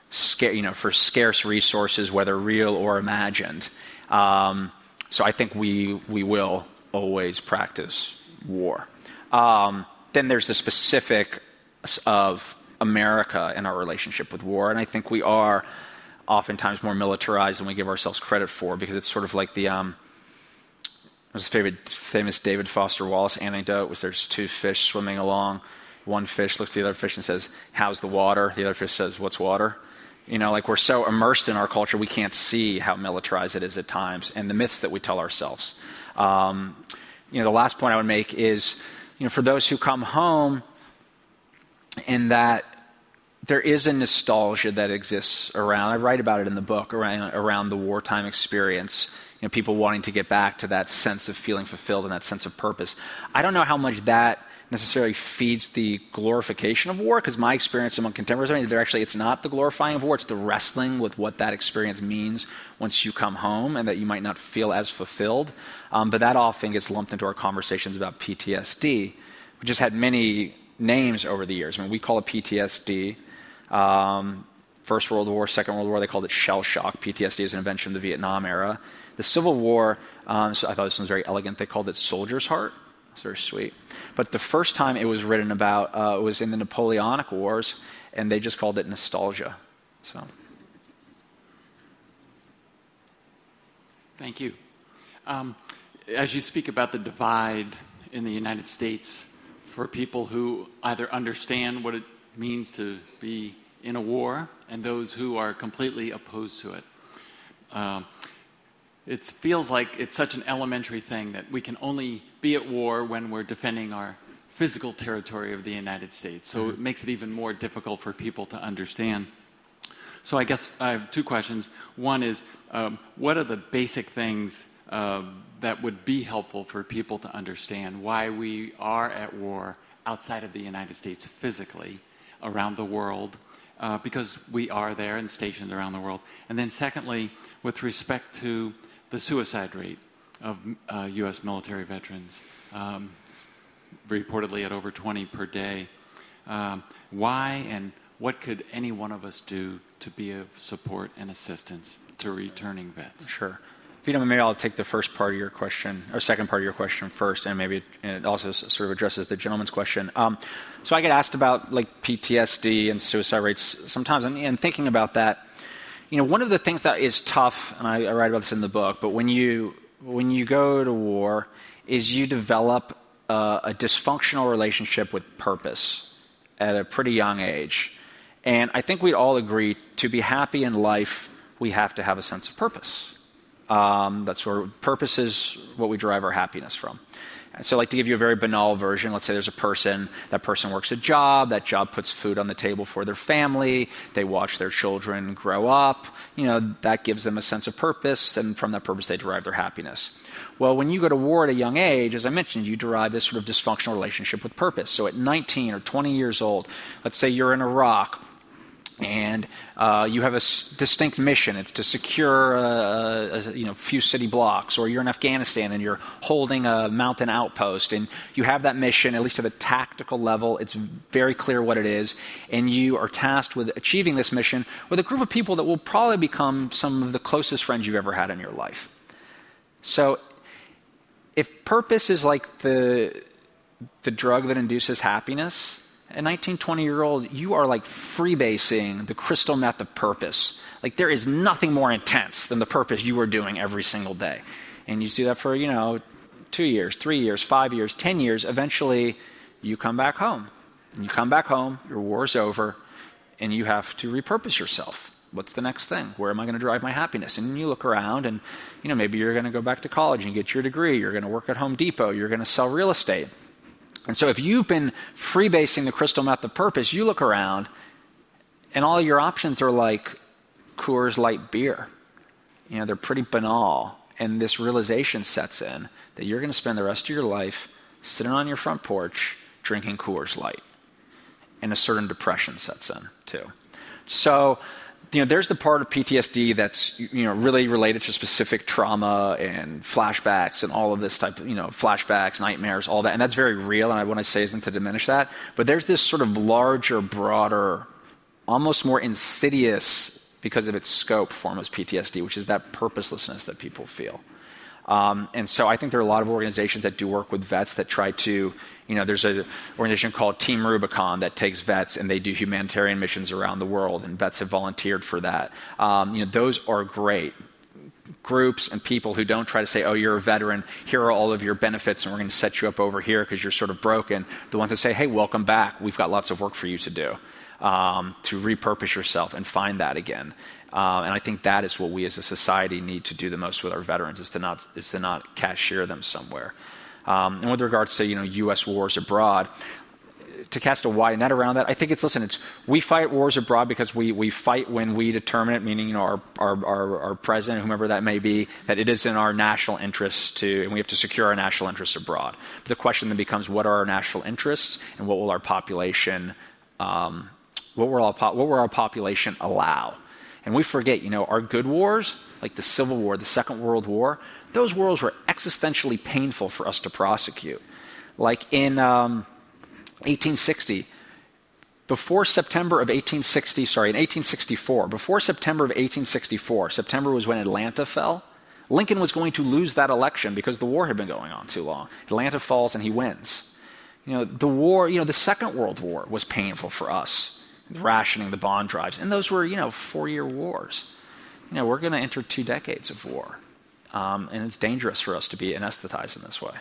scarce resources, whether real or imagined. So I think we will always practice war. Then there's the specific of America and our relationship with war, and I think we are oftentimes more militarized than we give ourselves credit for, because it's sort of like there's a famous David Foster Wallace anecdote, which there's two fish swimming along. One fish looks at the other fish and says, "How's the water?" The other fish says, "What's water?" We're so immersed in our culture, we can't see how militarized it is at times, and the myths that we tell ourselves. The last point I would make is, for those who come home, in that there is a nostalgia that exists around. I write about it in the book around the wartime experience. People wanting to get back to that sense of feeling fulfilled and that sense of purpose. I don't know how much that necessarily feeds the glorification of war, because my experience among contemporaries, it's not the glorifying of war, it's the wrestling with what that experience means once you come home, and that you might not feel as fulfilled. But that often gets lumped into our conversations about PTSD, which has had many names over the years. We call it PTSD. First World War, Second World War, they called it shell shock. PTSD is an invention of the Vietnam era. The Civil War, so I thought this was very elegant, they called it soldier's heart. It's very sweet. But the first time it was written about, it was in the Napoleonic Wars, and they just called it nostalgia. So. Thank you. as you speak about the divide in the United States for people who either understand what it means to be in a war and those who are completely opposed to it. It feels like it's such an elementary thing that we can only be at war when we're defending our physical territory of the United States. So it makes it even more difficult for people to understand. So I guess I have two questions. One is, what are the basic things that would be helpful for people to understand why we are at war outside of the United States physically around the world, because we are there and stationed around the world. And then secondly, with respect to the suicide rate of U.S. military veterans, reportedly at over 20 per day, why and what could any one of us do to be of support and assistance to returning vets? Sure. If you don't mind, maybe I'll take the first part of your question, or second part of your question first, and maybe it also sort of addresses the gentleman's question. So I get asked about like PTSD and suicide rates sometimes, and thinking about that, one of the things that is tough, and I write about this in the book, but when you go to war, is you develop a dysfunctional relationship with purpose at a pretty young age. And I think we'd all agree, to be happy in life, we have to have a sense of purpose. That's where purpose is what we derive our happiness from. And so, like, to give you a very banal version, let's say there's a person, that person works a job, that job puts food on the table for their family, they watch their children grow up, that gives them a sense of purpose, and from that purpose they derive their happiness. Well, when you go to war at a young age, as I mentioned, you derive this sort of dysfunctional relationship with purpose. So at 19 or 20 years old, let's say you're in Iraq, and you have a distinct mission. It's to secure a few city blocks, or you're in Afghanistan and you're holding a mountain outpost, and you have that mission, at least at a tactical level. It's very clear what it is, and you are tasked with achieving this mission with a group of people that will probably become some of the closest friends you've ever had in your life. So if purpose is like the drug that induces happiness, a 19, 20-year-old, you are like freebasing the crystal meth of purpose. Like, there is nothing more intense than the purpose you are doing every single day. And you do that for, 2 years, 3 years, 5 years, 10 years. Eventually, you come back home. And you come back home, your war's over, and you have to repurpose yourself. What's the next thing? Where am I going to derive my happiness? And you look around, and maybe you're going to go back to college and get your degree. You're going to work at Home Depot. You're going to sell real estate. And so if you've been freebasing the crystal meth of purpose, you look around, and all your options are like Coors Light beer. They're pretty banal. And this realization sets in that you're going to spend the rest of your life sitting on your front porch drinking Coors Light. And a certain depression sets in, too. So, there's the part of PTSD that's, really related to specific trauma and flashbacks and all of this type of, flashbacks, nightmares, all that. And that's very real, and what I say isn't to diminish that. But there's this sort of larger, broader, almost more insidious, because of its scope, form of PTSD, which is that purposelessness that people feel. And so I think there are a lot of organizations that do work with vets that try to, there's an organization called Team Rubicon that takes vets and they do humanitarian missions around the world, and vets have volunteered for that. Those are great groups and people who don't try to say, oh, you're a veteran, here are all of your benefits, and we're going to set you up over here because you're sort of broken. The ones that say, hey, welcome back, we've got lots of work for you to do, to repurpose yourself and find that again. And I think that is what we as a society need to do the most with our veterans, is to not cashier them somewhere. And with regards to U.S. wars abroad, to cast a wide net around that, I think we fight wars abroad because we fight when we determine it, meaning our president, whomever that may be, that it is in our national interests and we have to secure our national interests abroad. But the question then becomes, what are our national interests, and what will our population allow? And we forget, our good wars, like the Civil War, the Second World War, those wars were existentially painful for us to prosecute. Like in 1860, before September of 1864, before September of 1864, September was when Atlanta fell, Lincoln was going to lose that election because the war had been going on too long. Atlanta falls and he wins. The war, the Second World War was painful for us. The rationing, the bond drives, and those were, 4-year wars. We're going to enter 2 decades of war. and it's dangerous for us to be anesthetized in this way.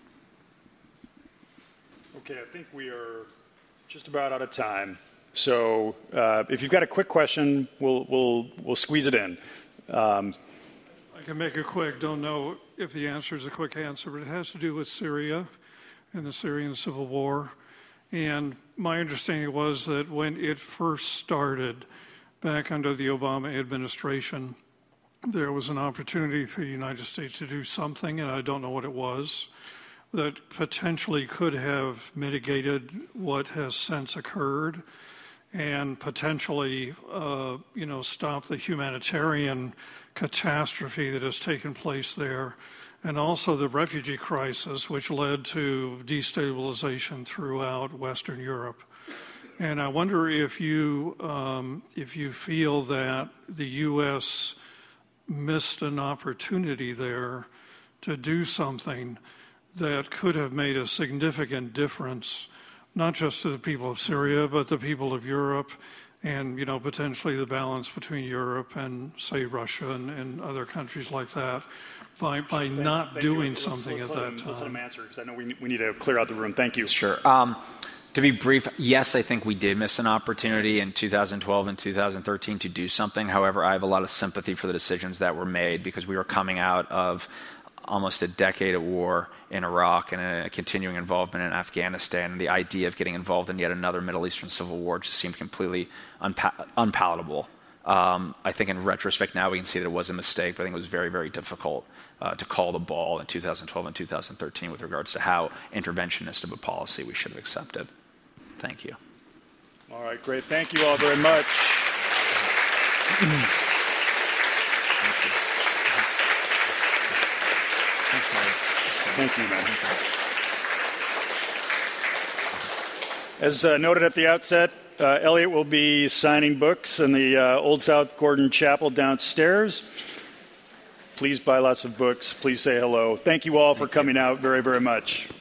Okay, I think we are just about out of time. So if you've got a quick question, we'll squeeze it in. I can make it quick. Don't know if the answer is a quick answer, but it has to do with Syria and the Syrian civil war. And my understanding was that when it first started back under the Obama administration, there was an opportunity for the United States to do something, and I don't know what it was, that potentially could have mitigated what has since occurred and potentially, stop the humanitarian catastrophe that has taken place there, and also the refugee crisis, which led to destabilization throughout Western Europe. And I wonder if you feel that the U.S. missed an opportunity there to do something that could have made a significant difference, not just to the people of Syria, but the people of Europe, and potentially the balance between Europe and, say, Russia and other countries like that, by not doing something at that time. Let's let him answer, because I know we need to clear out the room. Thank you. Sure. To be brief, yes, I think we did miss an opportunity in 2012 and 2013 to do something. However, I have a lot of sympathy for the decisions that were made, because we were coming out of almost a decade of war in Iraq and a continuing involvement in Afghanistan. And the idea of getting involved in yet another Middle Eastern civil war just seemed completely unpalatable. I think in retrospect now we can see that it was a mistake, but I think it was very, very difficult to call the ball in 2012 and 2013 with regards to how interventionist of a policy we should have accepted. Thank you. All right, great. Thank you all very much. Thank you, man. As noted at the outset, Elliot will be signing books in the Old South Gordon Chapel downstairs. Please buy lots of books. Please say hello. Thank you all for coming out very, very much.